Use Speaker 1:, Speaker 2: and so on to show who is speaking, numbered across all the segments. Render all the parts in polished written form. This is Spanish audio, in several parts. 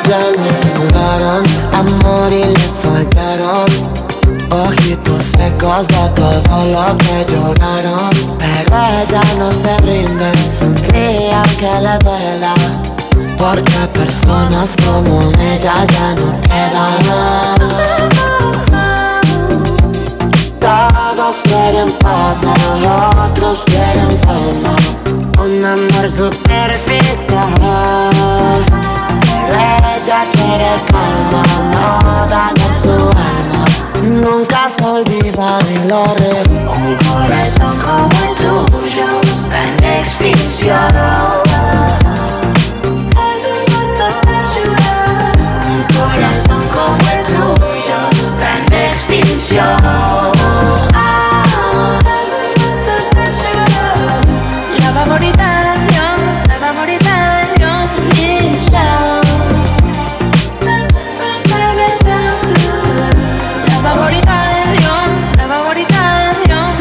Speaker 1: ella le ayudaron, amor y le faltaron ojitos secos de todo lo que lloraron. Pero ella no se rinde, sonríe aunque le duela, porque personas como ella ya no quedan. Todos quieren plata, otros quieren fama, un amor superficial. Pero ella quiere calma, no dañar su alma, nunca se olvida de lo real. Un corazón como el tuyo está en extinción. Un corazón como el tuyo está en extinción.
Speaker 2: La favorita de Dios, la favorita de Dios, Michelle. La favorita de Dios, la favorita de Dios,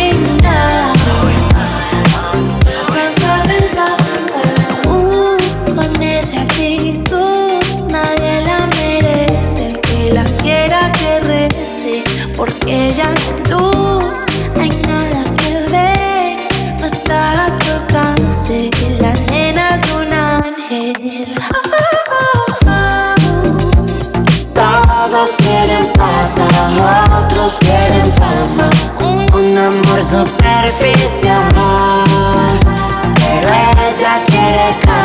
Speaker 2: con esa actitud nadie la merece. El que la quiera que reste, porque ella es luz, hay nada que ver, no está a tu alcance. La nena es un ángel.
Speaker 1: Todos quieren plata, otros quieren fama, un amor superficial. Pero ella quiere calma,